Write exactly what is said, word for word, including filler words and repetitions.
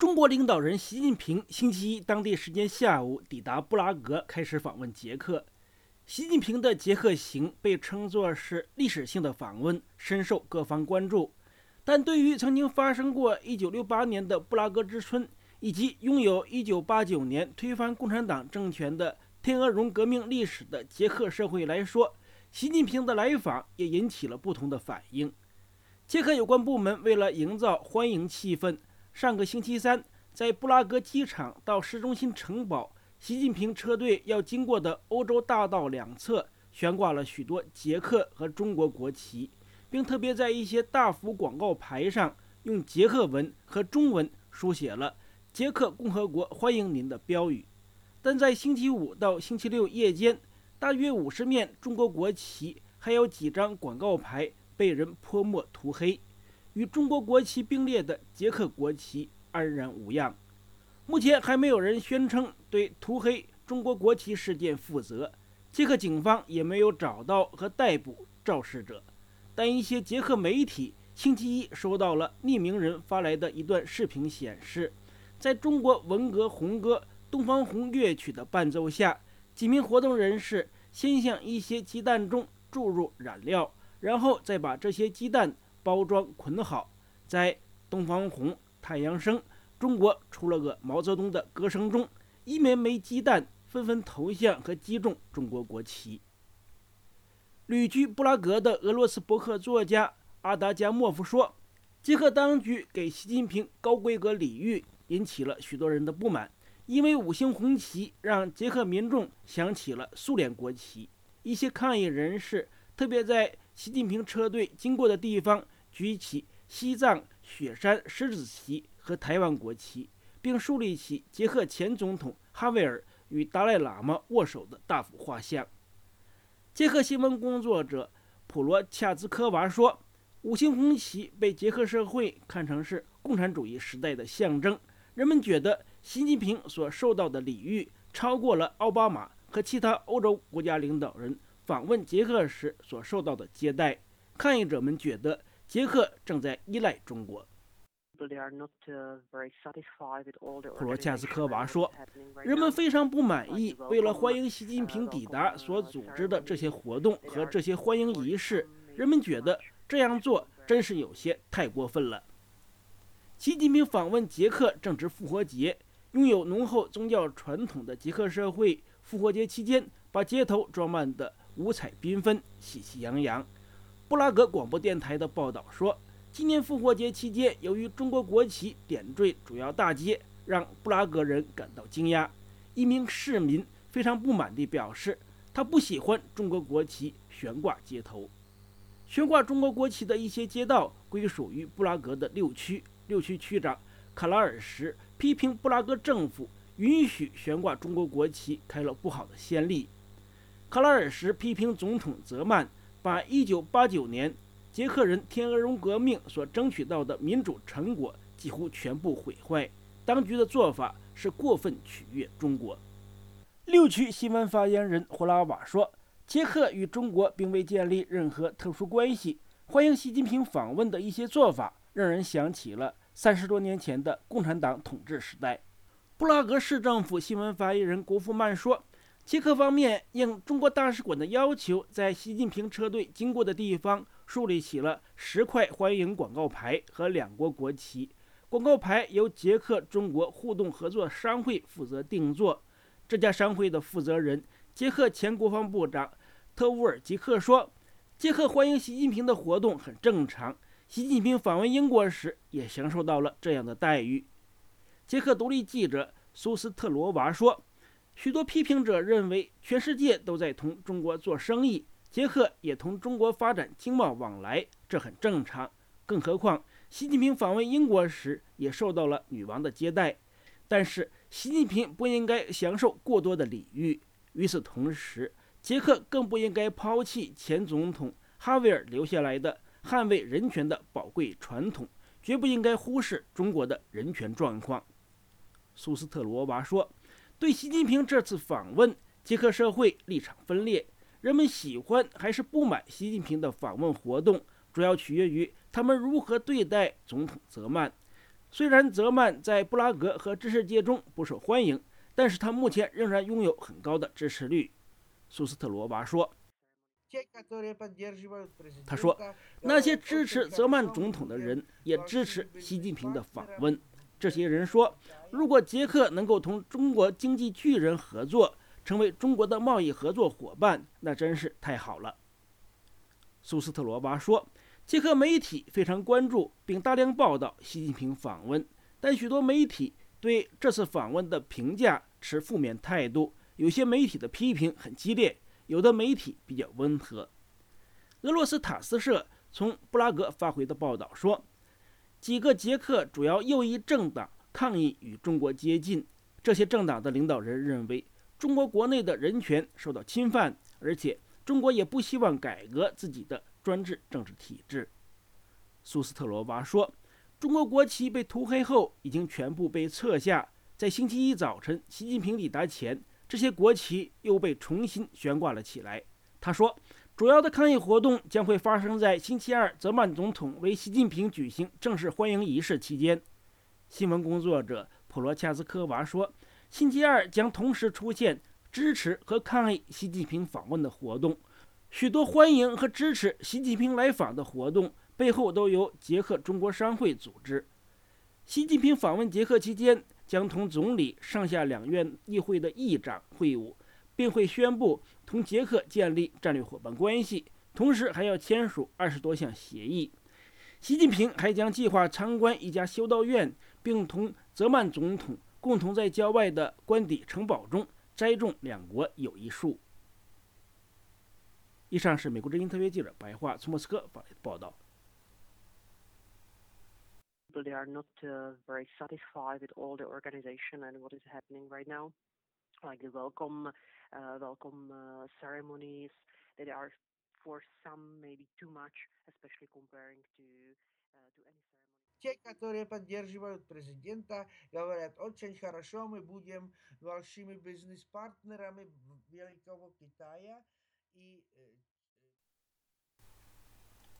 中国领导人习近平星期一当地时间下午抵达布拉格，开始访问捷克。习近平的捷克行被称作是历史性的访问，深受各方关注。但对于曾经发生过一九六八年的布拉格之春，以及拥有一九八九年推翻共产党政权的天鹅绒革命历史的捷克社会来说，习近平的来访也引起了不同的反应。捷克有关部门为了营造欢迎气氛，上个星期三在布拉格机场到市中心城堡，习近平车队要经过的欧洲大道两侧悬挂了许多捷克和中国国旗，并特别在一些大幅广告牌上用捷克文和中文书写了捷克共和国欢迎您的标语。但在星期五到星期六夜间，大约五十面中国国旗还有几张广告牌被人泼墨涂黑，与中国国旗并列的捷克国旗安然无恙。目前还没有人宣称对涂黑中国国旗事件负责，捷克警方也没有找到和逮捕肇事者。但一些捷克媒体星期一收到了匿名人发来的一段视频，显示在中国文革红歌《东方红》乐曲的伴奏下，几名活动人士先向一些鸡蛋中注入染料，然后再把这些鸡蛋包装捆好，在《东方红》《太阳升》《中国出了个毛泽东》的歌声中，一枚枚鸡蛋纷纷投向和击中中国国旗。旅居布拉格的俄罗斯博客作家阿达加莫夫说，捷克当局给习近平高规格礼遇引起了许多人的不满，因为五星红旗让捷克民众想起了苏联国旗。一些抗议人士特别在习近平车队经过的地方举起西藏雪山狮子旗和台湾国旗，并树立起捷克前总统哈维尔与达赖喇嘛握手的大幅画像。捷克新闻工作者普罗恰兹科娃说，五星红旗被捷克社会看成是共产主义时代的象征，人们觉得习近平所受到的礼遇超过了奥巴马和其他欧洲国家领导人访问捷克时所受到的接待。抗议者们觉得捷克正在依赖中国。普罗恰斯科娃说，人们非常不满意为了欢迎习近平抵达所组织的这些活动和这些欢迎仪式，人们觉得这样做真是有些太过分了。习近平访问捷克正值复活节，拥有浓厚宗教传统的捷克社会复活节期间把街头装扮得五彩缤纷，喜气洋洋。布拉格广播电台的报道说，今年复活节期间，由于中国国旗点缀主要大街，让布拉格人感到惊讶。一名市民非常不满地表示，他不喜欢中国国旗悬挂街头。悬挂中国国旗的一些街道归属于布拉格的六区，六区区长卡拉尔什批评布拉格政府允许悬挂中国国旗开了不好的先例。卡拉尔什批评总统泽曼把一九八九年捷克人天鹅绒革命所争取到的民主成果几乎全部毁坏，当局的做法是过分取悦中国。六区新闻发言人胡拉瓦说，捷克与中国并未建立任何特殊关系，欢迎习近平访问的一些做法让人想起了三十多年前的共产党统治时代。布拉格市政府新闻发言人国夫曼说，捷克方面应中国大使馆的要求，在习近平车队经过的地方树立起了十块欢迎广告牌和两国国旗。广告牌由捷克中国互动合作商会负责定做。这家商会的负责人捷克前国防部长特乌尔吉克说，捷克欢迎习近平的活动很正常，习近平访问英国时也享受到了这样的待遇。捷克独立记者苏斯特罗娃说，许多批评者认为全世界都在同中国做生意，捷克也同中国发展经贸往来，这很正常。更何况习近平访问英国时也受到了女王的接待，但是习近平不应该享受过多的礼遇。与此同时，捷克更不应该抛弃前总统哈维尔留下来的捍卫人权的宝贵传统，绝不应该忽视中国的人权状况。苏斯特罗娃说，对习近平这次访问，捷克社会立场分裂，人们喜欢还是不满习近平的访问活动，主要取决于他们如何对待总统泽曼。 虽然泽曼在布拉格和知识界中不受欢迎，但是他目前仍然拥有很高的支持率。苏斯特罗娃说。他说，那些支持泽曼总统的人也支持习近平的访问。这些人说，如果捷克能够同中国经济巨人合作，成为中国的贸易合作伙伴，那真是太好了。苏斯特罗娃说，捷克媒体非常关注并大量报道习近平访问，但许多媒体对这次访问的评价持负面态度，有些媒体的批评很激烈，有的媒体比较温和。俄罗斯塔斯社从布拉格发回的报道说，几个捷克主要右翼政党抗议与中国接近，这些政党的领导人认为中国国内的人权受到侵犯，而且中国也不希望改革自己的专制政治体制。苏斯特罗娃说，中国国旗被涂黑后已经全部被撤下，在星期一早晨习近平抵达前，这些国旗又被重新悬挂了起来。他说，主要的抗议活动将会发生在星期二泽曼总统为习近平举行正式欢迎仪式期间。新闻工作者普罗恰斯科娃说，星期二将同时出现支持和抗议习近平访问的活动，许多欢迎和支持习近平来访的活动背后都由捷克中国商会组织。习近平访问捷克期间，将同总理、上下两院议会的议长会晤，并会宣布同捷克建立战略伙伴关系，同时还要签署二十多项协议。习近平还将计划参观一家修道院，并同泽曼总统共同在郊外的官邸城堡中栽种两国友谊树。以上是美国之音特约记者白桦从莫斯科发来的报道。 They are not uh, very satisfied with all the organization and what is happening right now, like the welcome, uh, welcome uh, ceremonies. That are for some maybe too much, especially comparing to uh, to any ceremony. Те, которые поддерживают президента, говорят, очень хорошо, мы будем большими бизнес-партнерами Великого Китая. И